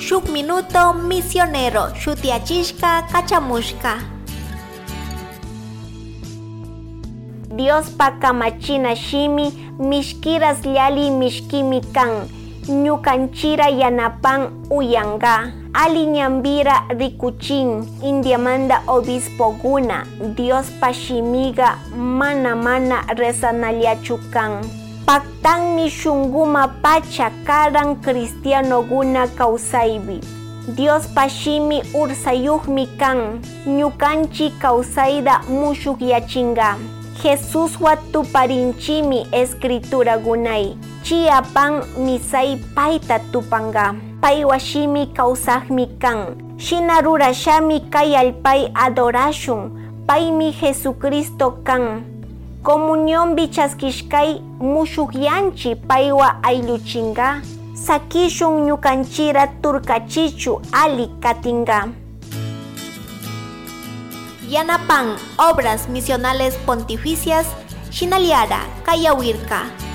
shuk minuto misionero shutiachishka kachamushka. Dios pakamachina shimi mishkiras llali mishkimi kan ñukanchira yanapan uyanga ali ñambira rikuchin indiamanda obispo guna Dios pashimiga mana rezanaliachu kan paktanmi shunguma pacha karan cristiano guna kausaybi Dios pashimi ursayuhmi kan ñukanchi kausayda mushuk yachinga Jesús watuparinchimi escritura gunay chiapan misay paita tupanga paywashimi kausajmi kan shinarurashami kayalpay adorashun paymi Jesucristo kan comunión bichaskishkay mushukyanchi paywa ayluchinga sakishun ñukanchira turkachichu ali katinga. Yanapan, Obras Misionales Pontificias, Shinaliara, Kayawirka.